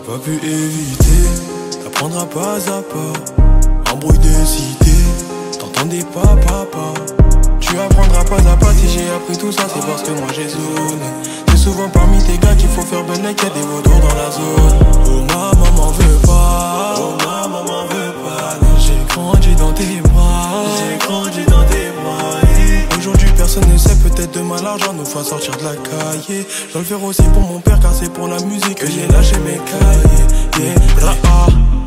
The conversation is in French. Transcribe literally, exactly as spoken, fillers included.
pas pu éviter d'apprendre à pas à pas. Embrouille de cité, t'entendais pas papa. Tu apprendras pas à pas. Si j'ai appris tout ça, c'est parce que moi j'ai zoné. C'est souvent parmi tes gars qu'il faut faire bonnet, qu'il y a des vautours dans la zone. Oh ma maman veut pas, oh ma maman veut pas. Non, j'ai grandi dans tes bras, j'ai grandi dans tes bras. Et aujourd'hui personne ne sait, peut-être demain l'argent nous fera sortir de la cahier. Je dois le faire aussi pour mon père car c'est pour la musique que j'ai lâché mes cahiers. Yeah, ra, ah.